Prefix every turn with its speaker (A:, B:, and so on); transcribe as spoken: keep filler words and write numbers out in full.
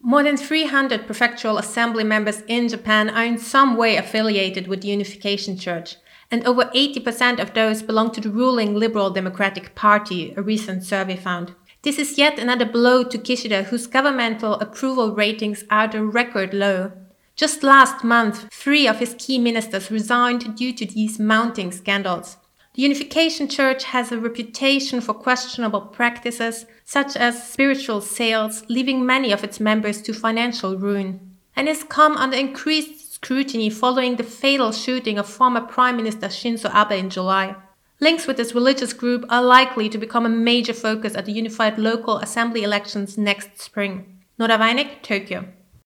A: More than three hundred prefectural assembly members in Japan are in some way affiliated with the Unification Church, and over eighty percent of those belong to the ruling Liberal Democratic Party, a recent survey found. This is yet another blow to Kishida, whose governmental approval ratings are at a record low. Just last month, three of his key ministers resigned due to these mounting scandals. The Unification Church has a reputation for questionable practices, such as spiritual sales, leaving many of its members to financial ruin, and has come under increased scrutiny following the fatal shooting of former Prime Minister Shinzo Abe in July. Links with this religious group are likely to become a major focus at the unified local assembly elections next spring. Nora Weinig, Tokyo.